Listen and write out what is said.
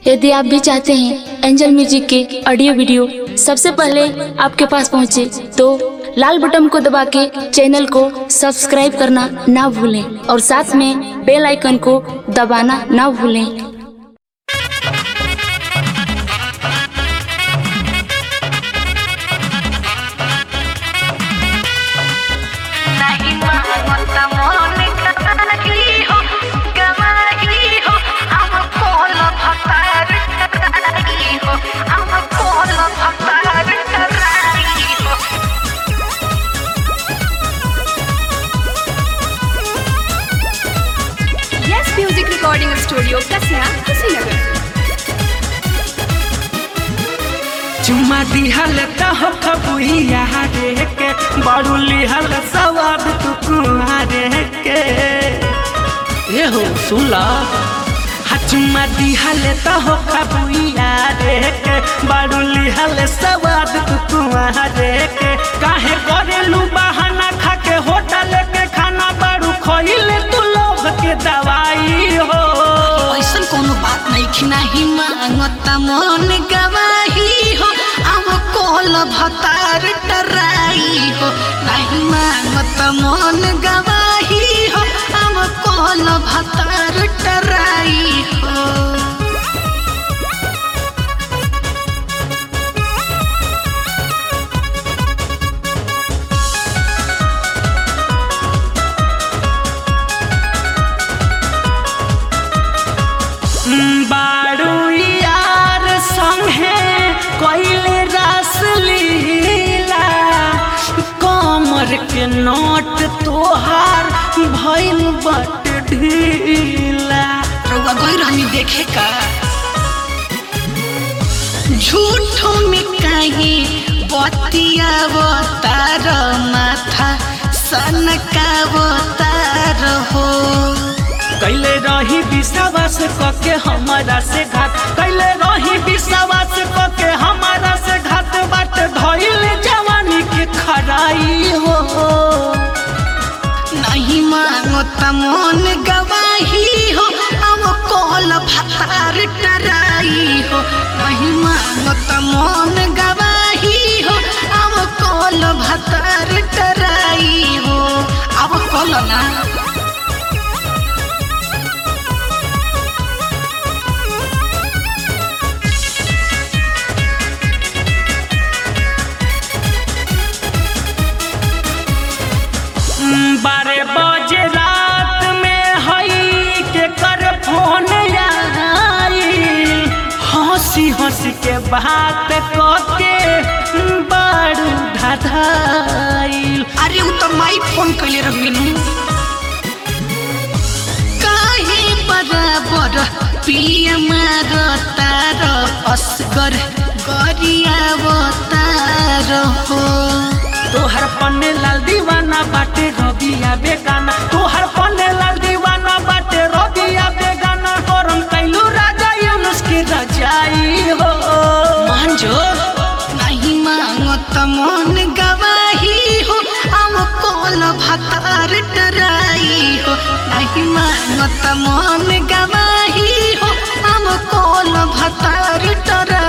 यदि आप भी चाहते हैं एंजल म्यूजिक के ऑडियो वीडियो सबसे पहले आपके पास पहुंचे, तो लाल बटन को दबा के चैनल को सब्सक्राइब करना ना भूलें और साथ में बेल आइकन को दबाना ना भूलें। Music recording studio Kasia Kushinagar. चुम्मा दिहल हो खबुइया रे के बड़ू लिहल सवाद तू कुआरे के ये हो सुला। चुम्मा दिहल हो खबुइया रे के बड़ू लिहल सवाद तू कुआरे के काहे करेलू बहाना खा के होटल के खाना बड़ू खोइले तू लोग के दवाई हो। ऐसा कोनो बात नहीं कि नहीं मांगता मन गवाही हो, हम कोल भतार टराई हो। नहीं मांगता मन गवाही हो, हम कोल भतार टराई हो। बारू यार संगे कोइले रस लीला कमर के नोट तोहार भइल बट ढीला। रउआ गई रहनी देखे का झूठो में कहीं बतियावतार माथा सनकावतार हो। कैले रही विश्वास कके हमारा से घात, कैले रही विश्वास कके हमारा से घात बाट धइल जवानी के खराई हो। नहीं मांगता मन गवाही हो, हम कोल भतार टराई हो। नहीं मांगता मन गवाही हो, हम कोल भतार टराई हो। अब कोल ना बारे बजे रात में हई के कर फोन आई, हंसी हंसी के बात कके बारू धाधाइल। अरे वो तो माई फोन कैले रही काहे बराबर पिया मारतार असगर गरियावतार हो। तोहर पन्ने लाल दीवाना बाटे रबिया बेगाना, तोहर पन्ने लाल दीवाना बाटे रबिया बेगाना। करम कैलू राजा यूनुस के रजाई हो। मान जो नहीं मांगता मन गवाही हो, हम कोल भतार टराई हो। नहीं मांगता मन गवाही हो, हम कोल भतार टराई